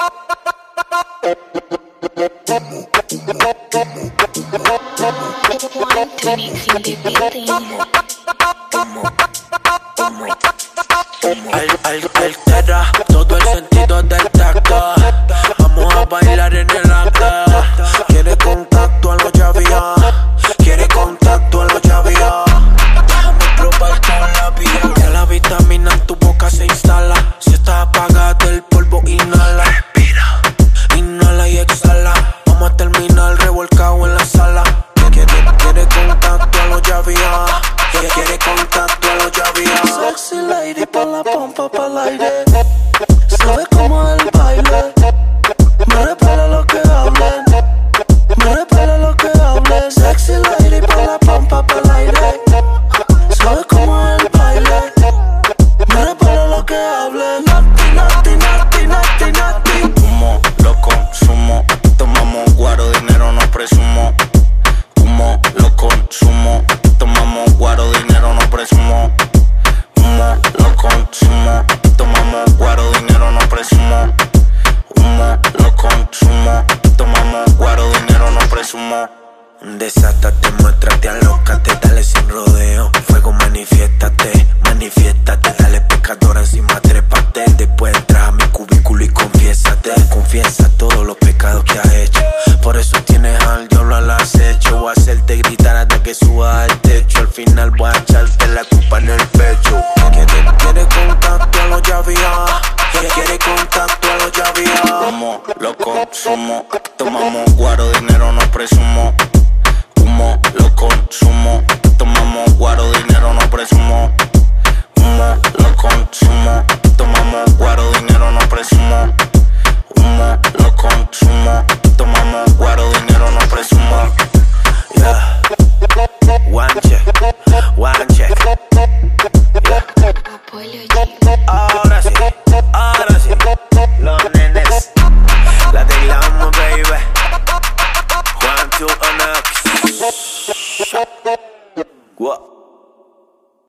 Altera todo el sentido del tacto. Vamos a bailar en el acto. Quiere contacto, algo ya había. Quiere contacto, algo ya había. Déjame probar con la vía. Que la vitamina en tu boca se instala. Si estás apagada del polvo, inhala. Respira, inhala y exhala. Vamos a terminar revolcado en la sala. Quiere contacto, algo ya había. Quiere contacto, algo ya había. Sexy lady, pon la pompa pa'l aire. Sabe cómo es el baile. Me repara lo que hablen. Me repara lo que hablen. Sexy lady, pon la pompa pa'l aire. Sabe cómo es el baile. Me repara lo que hablen. Nati, nati, nati, nati, nati. Humo, lo consumo. Tomamos guaro, dinero no presumo. Humo, lo consumo. Tomamos guaro, dinero no presumo. Humo, lo consumo. Tomamos guaro, dinero no presumo. Humo, lo consumo. Tomamos guaro, dinero no presumo. Desátate, muéstrate, alócate, dale sin rodeo. Fuego, manifiéstate, manifiéstate. Dale pecadora encima, trépate. Después entra a mi cubículo y confiésate. Confiesa todos los pecados que has hecho. Por eso tienes al diablo al acecho. Voy a hacerte gritar hasta que suba al techo. Al final voy a echarte la culpa en el pecho. Quiere contacto, algo ya había. Quiere contacto, algo ya había. Humo, lo consumo. Tomamos guaro, dinero no presumo. Humo, lo consumo. Tomamos guaro, dinero no presumo. Humo, lo consumo. Tomamos guaro, dinero no presumo. Humo, lo consumo. Tomamos guaro, dinero no presumo. Yeah. One check, one check. Yeah. Ahora sí, los nenes. La teclamos, baby. 1, 2, and up. What?